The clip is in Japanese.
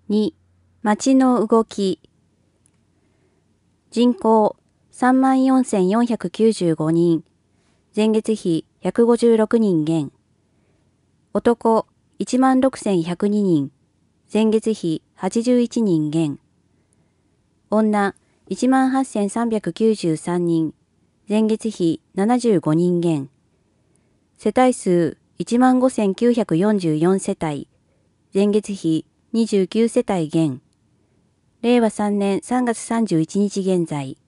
2、町の動き。人口34,495人。前月比156人減。男16,102人。前月比81人減。女18,393人。前月比75人減。世帯数15,944世帯。前月比29世帯減。令和3年3月31日現在。